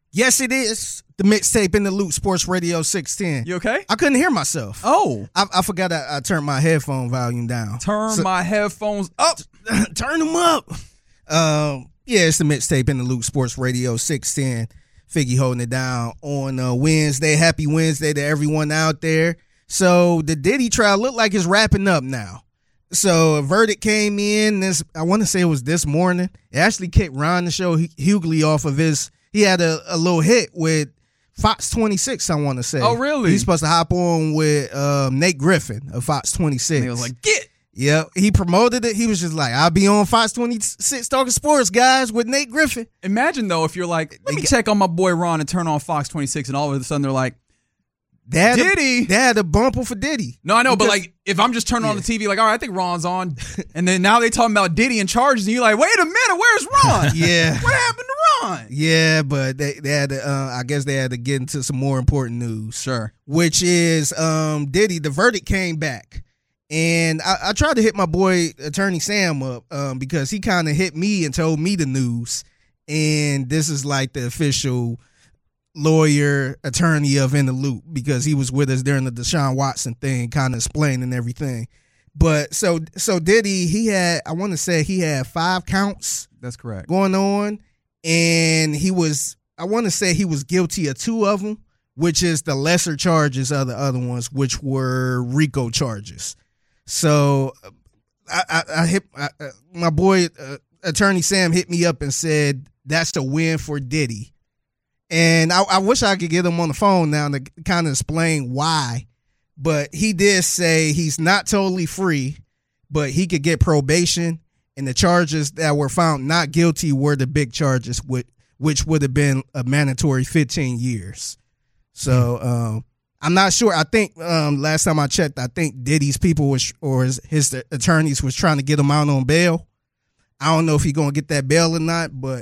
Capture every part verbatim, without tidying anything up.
Yes, it is. The mixtape in the loop, Sports Radio six ten. You okay? I couldn't hear myself. Oh. I, I forgot I, I turned my headphone volume down. Turn So- my headphones up. Turn them up. Um, yeah, it's the mixtape in the loop, Sports Radio six ten. Figgy holding it down on uh, Wednesday. Happy Wednesday to everyone out there. So the Diddy trial looked like it's wrapping up now. So a verdict came in this, I want to say it was this morning. It actually kicked Ron the show Hughley off of his, he had a, a little hit with Fox twenty-six, I want to say. Oh, really? He's supposed to hop on with um, Nate Griffin of Fox twenty-six. And he was like, get. Yeah, he promoted it. He was just like, I'll be on Fox twenty-six talking sports, guys, with Nate Griffin. Imagine, though, if you're like, let me check on my boy Ron and turn on Fox twenty-six, and all of a sudden they're like, They had Diddy. A, they had a bumper for Diddy. No, I know, Because- but like, if I'm just turning on Yeah. the T V, like, all right, I think Ron's on, and then now they talking about Diddy and charges, and you're like, wait a minute, where's Ron? Yeah. What happened to Ron? Yeah, but they, they had to, uh, I guess they had to get into some more important news. Sure. Which is um, Diddy, the verdict came back. And I, I tried to hit my boy, Attorney Sam, up um, because he kind of hit me and told me the news. And this is like the official lawyer, attorney of In the Loop, because he was with us during the Deshaun Watson thing, kind of explaining everything. But so so Diddy, he had, I want to say he had five counts That's correct. going on. And he was, I want to say he was guilty of two of them, which is the lesser charges of the other ones, which were RICO charges. So I, I, I hit I, uh, my boy, uh, Attorney Sam hit me up and said, that's a win for Diddy. And I, I wish I could get him on the phone now to kind of explain why. But he did say he's not totally free, but he could get probation. And the charges that were found not guilty were the big charges, which, which would have been a mandatory fifteen years. So um, I'm not sure. I think um, last time I checked, I think Diddy's people was, or his, his attorneys was trying to get him out on bail. I don't know if he's going to get that bail or not, but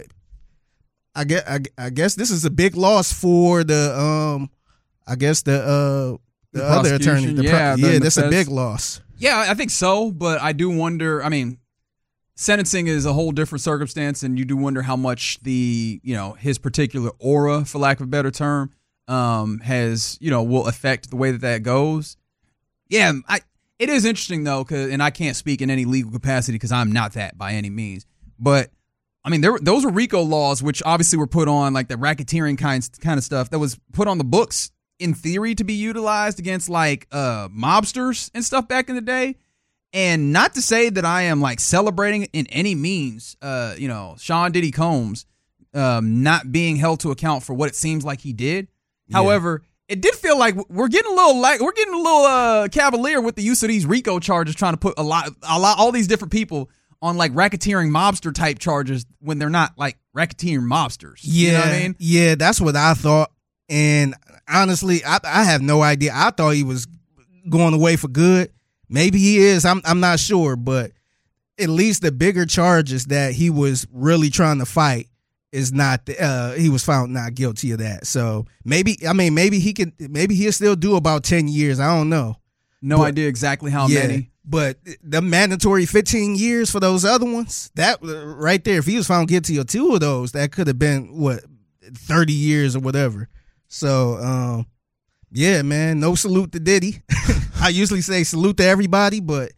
I guess, I, I guess this is a big loss for the, um, I guess the, uh, the, The other attorney. prosecution, The yeah, pro- the- yeah, the that's a feds. big loss. Yeah, I think so, but I do wonder, I mean, sentencing is a whole different circumstance, and you do wonder how much the, you know, his particular aura, for lack of a better term, um, has, you know, will affect the way that that goes. Yeah, I, it is interesting, though, 'cause, and I can't speak in any legal capacity because I'm not that by any means, but I mean, there those were RICO laws, which obviously were put on, like the racketeering kinds kind of stuff that was put on the books in theory to be utilized against like uh, mobsters and stuff back in the day. And not to say that I am like celebrating in any means, uh, you know, Sean Diddy Combs um, not being held to account for what it seems like he did. Yeah. However, it did feel like we're getting a little like we're getting a little uh, cavalier with the use of these RICO charges, trying to put a lot, a lot, all these different people on like racketeering mobster type charges when they're not like racketeering mobsters. Yeah, You know what I mean? yeah, that's what I thought. And honestly, I, I have no idea. I thought he was going away for good. Maybe he is. I'm I'm not sure, but at least the bigger charges that he was really trying to fight is not. Uh, he was found not guilty of that. So maybe I mean maybe he could maybe he'll still do about ten years. I don't know. No But- idea exactly how yeah, many. but the mandatory fifteen years for those other ones, that right there, if he was found guilty of two of those, that could have been what thirty years or whatever. So, um, yeah, man, no salute to Diddy. I usually say salute to everybody, but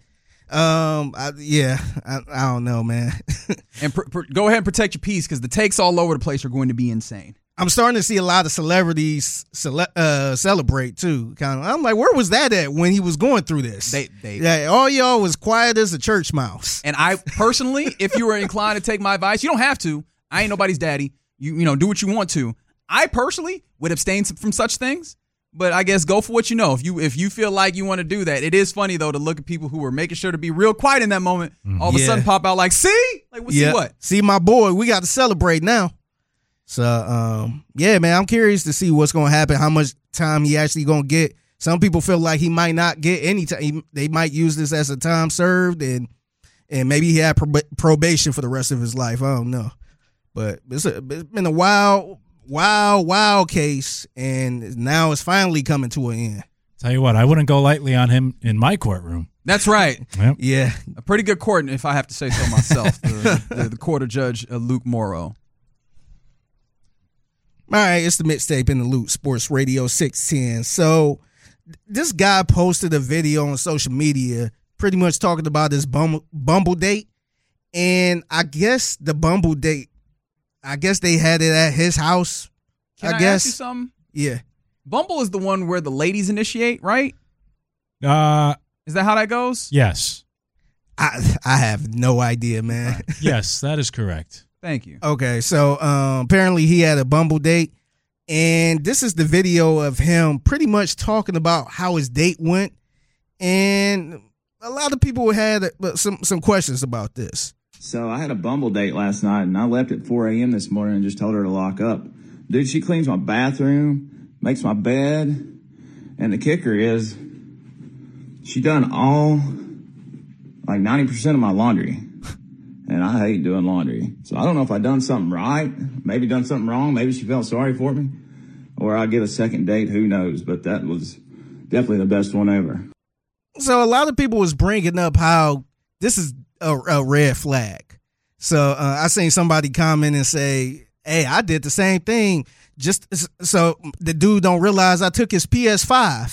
um, I, yeah, I, I don't know, man. And pr- pr- go ahead and protect your peace because the takes all over the place are going to be insane. I'm starting to see a lot of celebrities cele- uh, celebrate too. Kind of, I'm like, where was that at when he was going through this? They, they, yeah, all y'all was quiet as a church mouse. And I personally, if you were inclined to take my advice, you don't have to. I ain't nobody's daddy. You you know, do what you want to. I personally would abstain from such things, but I guess go for what you know. If you if you feel like you want to do that, it is funny though to look at people who were making sure to be real quiet in that moment. All of Yeah. a sudden, pop out like, see, like, well, see Yeah. what? See my boy, we got to celebrate now. So, um, yeah, man, I'm curious to see what's going to happen, how much time he actually going to get. Some people feel like he might not get any time. They might use this as a time served, and and maybe he had prob- probation for the rest of his life. I don't know. But it's, a, it's been a wild, wild, wild case, and now it's finally coming to an end. Tell you what, I wouldn't go lightly on him in my courtroom. That's right. Yep. Yeah. A pretty good court, if I have to say so myself. the, the, the court of Judge uh, Luke Morrow. All right, it's the Mixtape in the Loop, Sports Radio six ten. So this guy posted a video on social media pretty much talking about this Bumble, Bumble date. And I guess the Bumble date, I guess they had it at his house. Can I, I guess. ask you something? Yeah. Bumble is the one where the ladies initiate, right? Uh, Is that how that goes? yes. I I have no idea, man. Yes, that is correct. Thank you. Okay, so um, apparently he had a Bumble date, and this is the video of him pretty much talking about how his date went, and a lot of people had uh, some some questions about this. So I had a Bumble date last night, and I left at four a.m. this morning and just told her to lock up. Dude, she cleans my bathroom, makes my bed, and the kicker is she done all, like ninety percent of my laundry. And I hate doing laundry. So I don't know if I done something right, maybe done something wrong, maybe she felt sorry for me, or I get a second date, who knows. But that was definitely the best one ever. So a lot of people was bringing up how this is a, a red flag. So uh, I seen somebody comment and say, hey, I did the same thing. Just so the dude don't realize I took his P S five.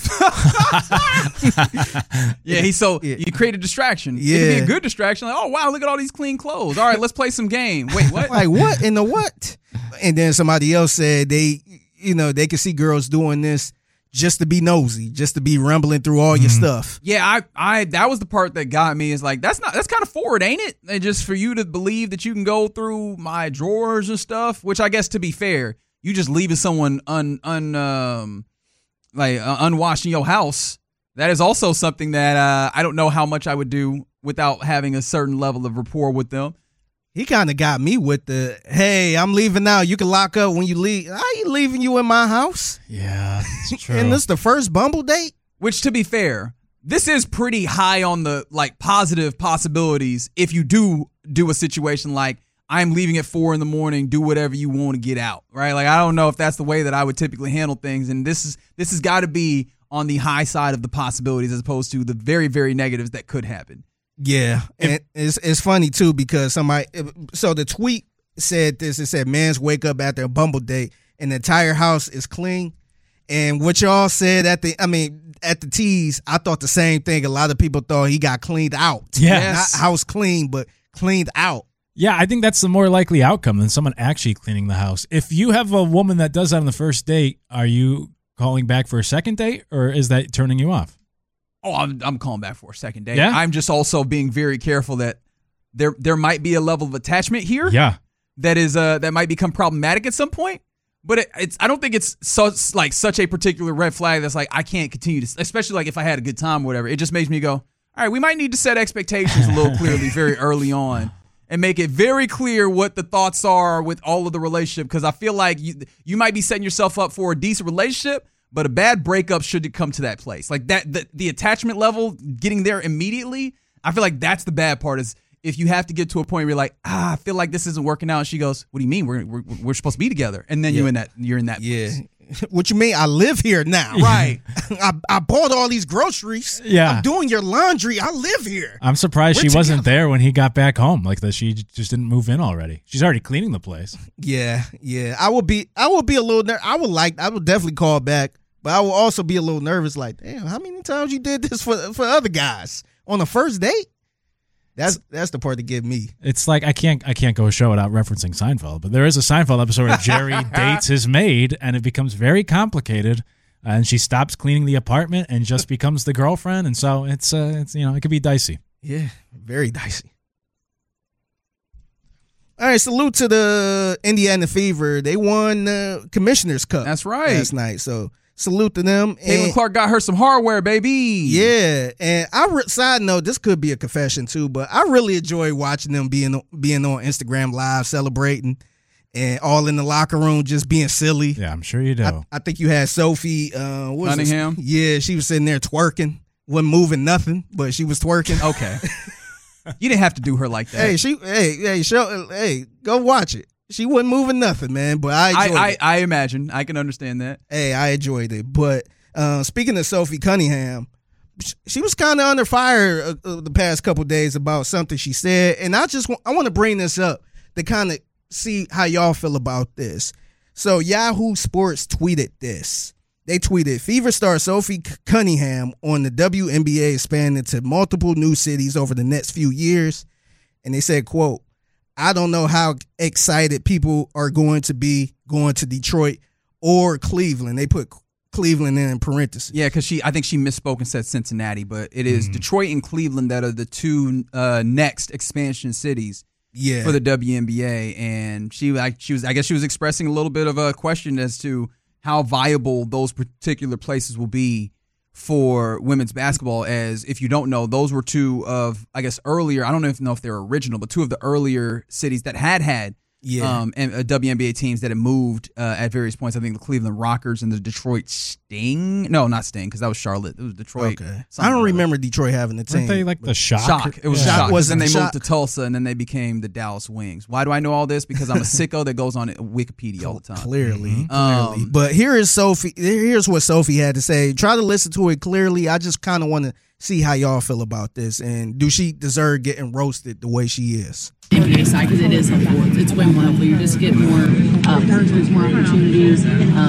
Yeah, he so Yeah. you create a distraction. Yeah. It could be a good distraction. Like, oh wow, look at all these clean clothes. All right, let's play some game. Wait, what? Like, what in the what? And then somebody else said they, you know, they could see girls doing this just to be nosy, just to be rumbling through all your stuff. Yeah, I, I, that was the part that got me. Is like that's not that's kind of forward, ain't it? And just for you to believe that you can go through my drawers and stuff. Which I guess, to be fair, you just leaving someone un un um like uh, unwashed in your house. That is also something that uh, I don't know how much I would do without having a certain level of rapport with them. He kind of got me with the, hey, I'm leaving now. You can lock up when you leave. I ain't leaving you in my house. Yeah, it's true. And this the first Bumble date? Which, to be fair, this is pretty high on the like positive possibilities if you do do a situation like, I'm leaving at four in the morning, do whatever you want to get out, right? Like, I don't know if that's the way that I would typically handle things. And this is this has got to be on the high side of the possibilities as opposed to the very, very negatives that could happen. Yeah. And it's it's funny, too, because somebody, so the tweet said this. It said, men's wake up after a Bumble date and the entire house is clean. And what y'all said at the, I mean, at the tease, I thought the same thing. A lot of people thought he got cleaned out. Yes. Not house clean, but cleaned out. Yeah, I think that's the more likely outcome than someone actually cleaning the house. If you have a woman that does that on the first date, are you calling back for a second date, or is that turning you off? Oh, I'm, I'm calling back for a second date. Yeah? I'm just also being very careful that there there might be a level of attachment here. Yeah. That is uh that might become problematic at some point. But it, it's I don't think it's so like such a particular red flag that's like I can't continue to, especially like if I had a good time or whatever. It just makes me go, all right, we might need to set expectations a little clearly very early on. And make it very clear what the thoughts are with all of the relationship, because I feel like you you might be setting yourself up for a decent relationship, but a bad breakup should come to that place. Like that, the, the attachment level, getting there immediately, I feel like that's the bad part, is if you have to get to a point where you're like, ah, I feel like this isn't working out. And she goes, what do you mean? We're we're, we're supposed to be together. And then Yeah. you're in that you're in that Yeah. place. What you mean? I live here now. Right. I, I bought all these groceries. Yeah. I'm doing your laundry. I live here. I'm surprised We're she wasn't together. there when he got back home, like that she just didn't move in already. She's already cleaning the place. Yeah, yeah. I would be I would be a little ner- I would like I would definitely call back, but I would also be a little nervous, like, damn, how many times you did this for for other guys on the first date? That's that's the part that get me. It's like I can't I can't go a show without referencing Seinfeld, but there is a Seinfeld episode where Jerry dates his maid, and it becomes very complicated, and she stops cleaning the apartment and just becomes the girlfriend, and so it's uh it's you know it could be dicey. Yeah, very dicey. All right, salute to the Indiana Fever. They won the Commissioner's Cup. That's right. Last night, so salute to them. Caitlin And- Clark got her some hardware, baby. Yeah, and I re- side note, this could be a confession too, but I really enjoy watching them being being on Instagram Live, celebrating, and all in the locker room just being silly. Yeah, I'm sure you do. I, I think you had Sophie uh, what was it? Cunningham? Yeah, she was sitting there twerking, wasn't moving nothing, but she was twerking. Okay. You didn't have to do her like that. Hey, she, hey, hey, show, hey, go watch it. She wasn't moving nothing, man, but I enjoyed I, it. I, I imagine. I can understand that. Hey, I enjoyed it. But uh, speaking of Sophie Cunningham, she was kind of under fire uh, uh, the past couple days about something she said, and I just want, I want to bring this up to kind of see how y'all feel about this. So Yahoo Sports tweeted this. They tweeted, Fever star Sophie Cunningham on the W N B A expanded to multiple new cities over the next few years. And they said, quote, I don't know how excited people are going to be going to Detroit or Cleveland. They put Cleveland in parentheses. Yeah, because she, I think she misspoke and said Cincinnati, but it is mm-hmm. Detroit and Cleveland that are the two uh, next expansion cities yeah. for the W N B A. And she, like, she was, I guess she was expressing a little bit of a question as to how viable those particular places will be for women's basketball. As if you don't know, those were two of, I guess, earlier, I don't know if, know if they're original, but two of the earlier cities that had had yeah. um, and, uh, W N B A teams that had moved uh, at various points. I think the Cleveland Rockers and the Detroit Sting. No, not Sting, because that was Charlotte. It was Detroit. Okay. I don't remember Detroit having a team. Weren't they like the Shock? Shock. It was yeah. Shock. Was then the they Shock? moved to Tulsa, and then they became the Dallas Wings. Why do I know all this? Because I'm a sicko that goes on Wikipedia all the time. Clearly. Mm-hmm. clearly. Um, but here is Sophie. Here's what Sophie had to say. Try to listen to it clearly. I just kind of want to see how y'all feel about this. And do she deserve getting roasted the way she is? N B A side, because it is helpful. It's, it's way more helpful. You just get more uh, purchases, more opportunities,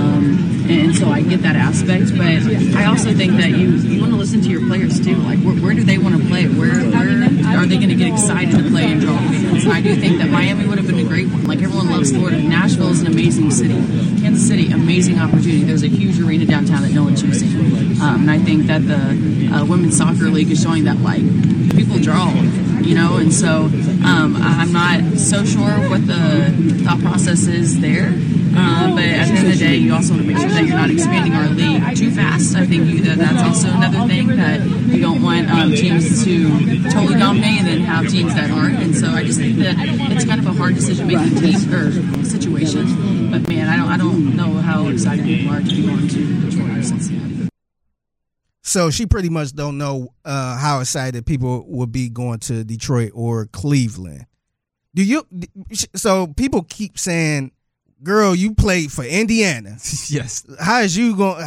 um, and so I get that aspect. But I also think that you you want to listen to your players too. Like, where, where do they want to play? Where, where are they going to get excited to play and draw fans? And I do think that Miami would have been a great one. Like, everyone loves Florida. Nashville is an amazing city. Kansas City, amazing opportunity. There's a huge arena downtown that no one's using, um, and I think that the uh, women's soccer league is showing that, like, people draw. You know, and so um, I'm not so sure what the thought process is there. Um, but at the end of the day, you also want to make sure that you're not expanding our league too fast. I think you, that that's also another thing, that you don't want um, teams to totally dominate and then have teams that aren't. And so I just think that it's kind of a hard decision-making team or situation. But man, I don't I don't know how excited people are to be going to Detroit or Cincinnati. So she pretty much don't know uh, how excited people would be going to Detroit or Cleveland. Do you? So people keep saying, "Girl, you played for Indiana." Yes. How is you going?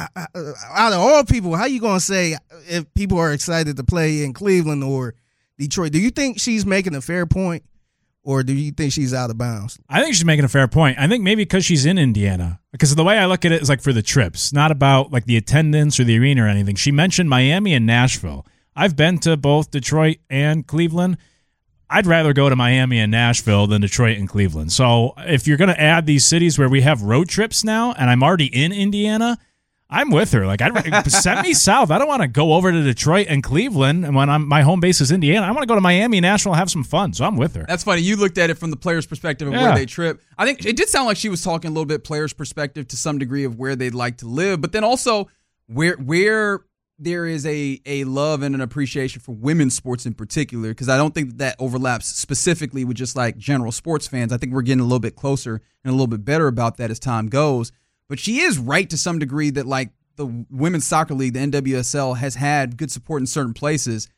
Out of all people, how you going to say if people are excited to play in Cleveland or Detroit? Do you think she's making a fair point, or do you think she's out of bounds? I think she's making a fair point. I think maybe because she's in Indiana. Because the way I look at it is like for the trips, not about like the attendance or the arena or anything. She mentioned Miami and Nashville. I've been to both Detroit and Cleveland. I'd rather go to Miami and Nashville than Detroit and Cleveland. So if you're going to add these cities where we have road trips now, and I'm already in Indiana, I'm with her. Like, I'd send me south. I don't want to go over to Detroit and Cleveland, and when I'm my home base is Indiana, I want to go to Miami, Nashville, and have some fun. So I'm with her. That's funny. You looked at it from the player's perspective of Yeah. where they trip. I think it did sound like she was talking a little bit player's perspective to some degree of where they'd like to live, but then also where where there is a a love and an appreciation for women's sports in particular, because I don't think that, that overlaps specifically with just like general sports fans. I think we're getting a little bit closer and a little bit better about that as time goes. But she is right to some degree that, like, the Women's Soccer League, the N W S L, has had good support in certain places.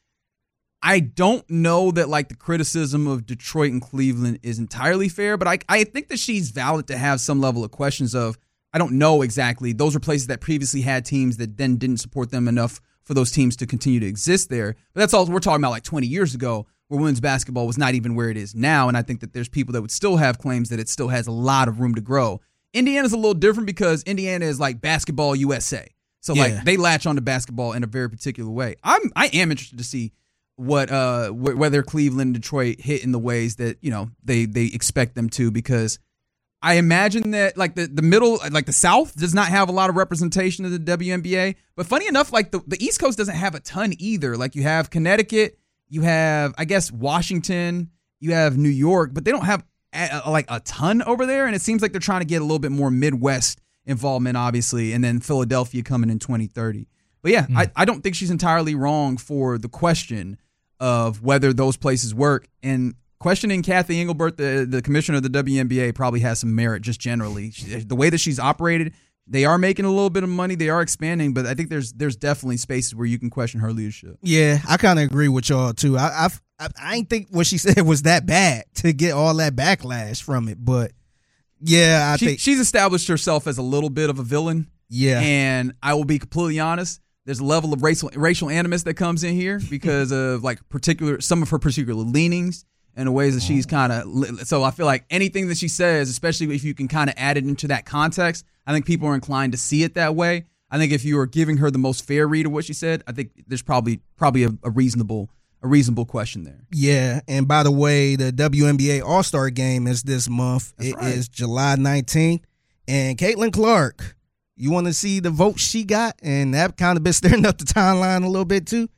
I don't know that, like, the criticism of Detroit and Cleveland is entirely fair, but I, I think that she's valid to have some level of questions of, I don't know exactly. Those are places that previously had teams that then didn't support them enough for those teams to continue to exist there. But that's all we're talking about, like, twenty years ago, where women's basketball was not even where it is now, and I think that there's people that would still have claims that it still has a lot of room to grow. Indiana's a little different because Indiana is like basketball U S A. So Yeah. like they latch on to basketball in a very particular way. I'm I am interested to see what uh wh- whether Cleveland and Detroit hit in the ways that, you know, they they expect them to, because I imagine that like the, the middle, like the South does not have a lot of representation of the W N B A. But funny enough, like the, the East Coast doesn't have a ton either. Like you have Connecticut, you have, I guess, Washington, you have New York, but they don't have a, a, like a ton over there. And it seems like they're trying to get a little bit more Midwest involvement, obviously, and then Philadelphia coming in twenty thirty. But yeah, mm. I, I don't think she's entirely wrong for the question of whether those places work. And questioning Kathy Engelbert, the, the commissioner of the W N B A, probably has some merit just generally. She, the way that she's operated, they are making a little bit of money, they are expanding, but I think there's there's definitely spaces where you can question her leadership. Yeah, I kind of agree with y'all too. I I've, I I ain't think what she said was that bad to get all that backlash from it, but yeah, I she, think she's established herself as a little bit of a villain. Yeah, and I will be completely honest. There's a level of racial racial animus that comes in here because of like particular some of her particular leanings and the ways that she's kind of. So I feel like anything that she says, especially if you can kind of add it into that context, I think people are inclined to see it that way. I think if you are giving her the most fair read of what she said, I think there's probably probably a, a reasonable a reasonable question there. Yeah, and by the way, the W N B A All-Star Game is this month. That's it right. is July nineteenth, and Caitlin Clark, you want to see the votes she got, and that kind of been stirring up the timeline a little bit too.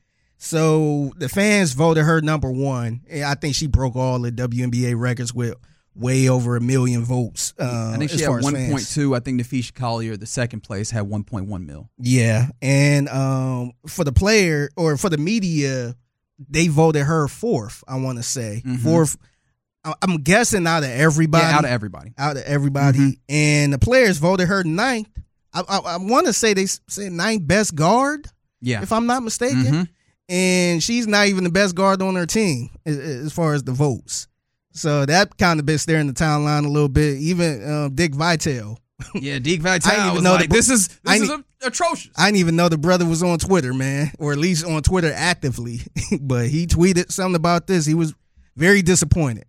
So the fans voted her number one. I think she broke all the W N B A records with way over a million votes. Uh, I think she had one point two. I think Nafisha Collier, the second place, had one point one mil. Yeah, and um, for the player or for the media, they voted her fourth. I want to say Mm-hmm. fourth. I- I'm guessing out of everybody. Yeah, out of everybody. Out of everybody, Mm-hmm. and the players voted her ninth. I, I, I want to say they said ninth best guard, Yeah. if I'm not mistaken. Mm-hmm. And she's not even the best guard on her team as, as far as the votes. So that kind of been staring the timeline a little bit. Even um, Dick Vitale. Yeah, Deke I Vitale didn't even was know like, the- this is, I this is didn't- a, atrocious. I didn't even know the brother was on Twitter, man, or at least on Twitter actively. But he tweeted something about this. He was very disappointed.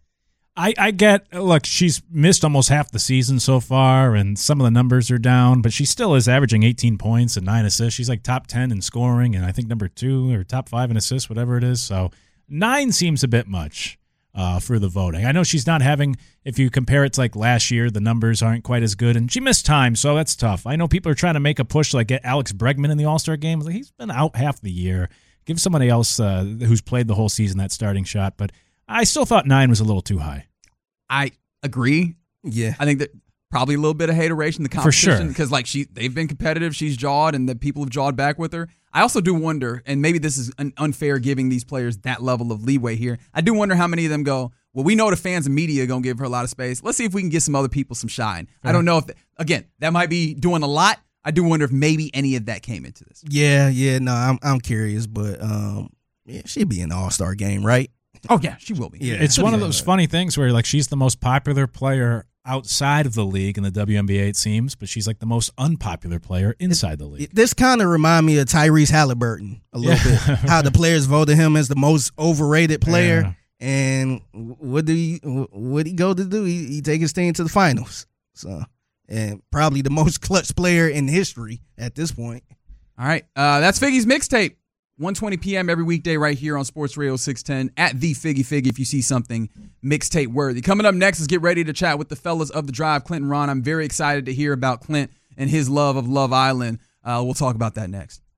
I, I get, look, she's missed almost half the season so far, and some of the numbers are down, but she still is averaging eighteen points and nine assists. She's like top ten in scoring, and I think number two or top five in assists, whatever it is. So nine seems a bit much uh, for the voting. I know she's not having, if you compare it to like last year, the numbers aren't quite as good, and she missed time, so that's tough. I know people are trying to make a push to like get Alex Bregman in the All-Star game. Like, he's been out half the year. Give somebody else uh, who's played the whole season that starting shot, but I still thought nine was a little too high. I agree. Yeah. I think that probably a little bit of hateration, the For competition, sure. because like she, they've been competitive. She's jawed, and the people have jawed back with her. I also do wonder, and maybe this is un- unfair giving these players that level of leeway here. I do wonder how many of them go, well, we know the fans and media are going to give her a lot of space. Let's see if we can get some other people some shine. I don't know if, again, that might be doing a lot. I do wonder if maybe any of that came into this. Yeah, yeah, no, I'm I'm curious, but um, yeah, she'd be in the All-Star game, right? Oh, yeah, she will be. Yeah. It's one of Yeah. those funny things where like she's the most popular player outside of the league in the W N B A, it seems, but she's like the most unpopular player inside the league. This kind of remind me of Tyrese Halliburton a little Yeah. bit. How the players voted him as the most overrated player, Yeah. and what do he what he go to do? He, he take his team to the finals. So, and probably the most clutch player in history at this point. All right. Uh, that's Figgy's Mixtape. one twenty p.m. every weekday right here on Sports Radio six ten at the Figgy Figgy if you see something mixtape worthy. Coming up next is get ready to chat with the fellas of the Drive, Clint and Ron. I'm very excited to hear about Clint and his love of Love Island. Uh, we'll talk about that next.